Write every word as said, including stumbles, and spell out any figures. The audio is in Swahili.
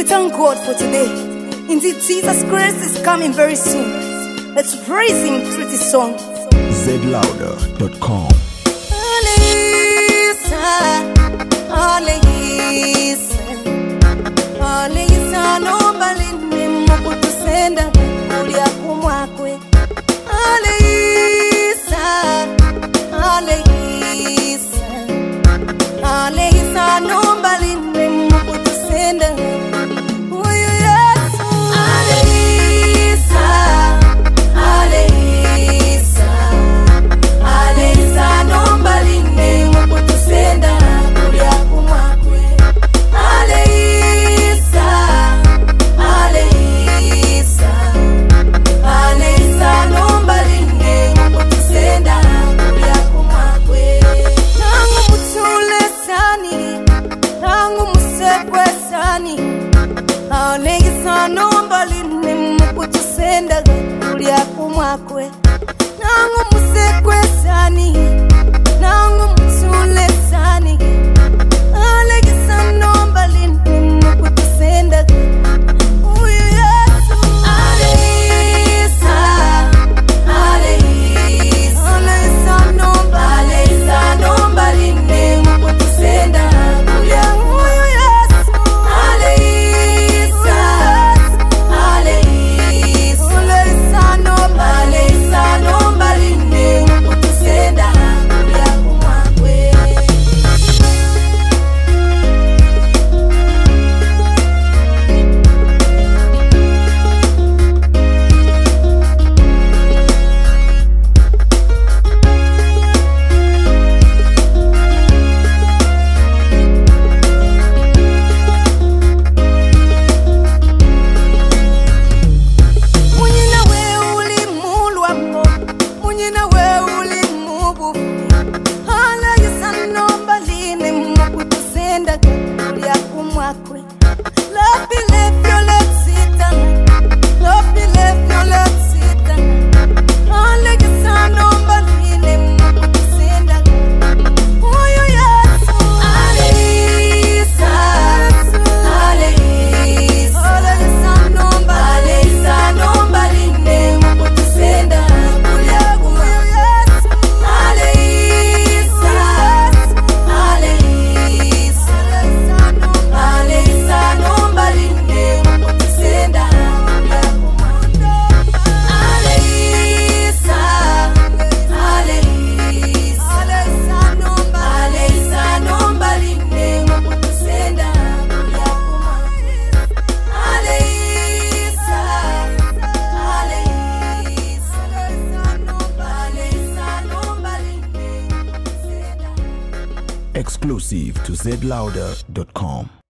thank God for today. Indeed, Jesus Christ is coming very soon. Let's praise Him through this song. Z louder dot com. Alisa, Alisa, Alisa, nobody mukutu senda kulia kumwakwe. Alisa, Alisa, Alisa, nobody mukutu senda. Uyu Yesu, Alisa, Alisa, Alisa, nobody mukutu senda kulia kumwakwe. Alisa, Alisa, Alisa, nobody mukutu senda kulia kumwakwe. Nangu mutule sani, nangu musekwe sani. Alisa, nobody mukutu senda kulia kumwakwe. Nangu musekwe sani, nangu mutule sani. Alisa, nobody mukutu senda. Uyu Yesu, Alisa, Alisa, Alisa, nobody, Alisa, nobody mukutu senda kulia. Uyu Yesu, Alisa, Alisa, Alisa, nobody, Alisa, nobody mukutu senda kulia kumwakwe. Munyina we uli mulwambo, munyina we uli mubufu. Alisa, nobody mukutu senda kulia kumwakwe. Lopi lefyo letsitana, lopi lefyo letsitana. Alisa, nobody mukutu senda. Uyu Yesu, Alisa, Alisa, Alisa, nobody, Alisa, nobody mukutu senda kulia kumwakwe. Alisa, Alisa, Alisa, nobody mukutu senda kulia kumwakwe. Alisa, Alisa, Alisa, nobody, Alisa, nobody mukutu senda kulia kumwakwe. Alisa, Alisa, Alisa, nobody mukutu senda. Exclusive to Z louder dot com.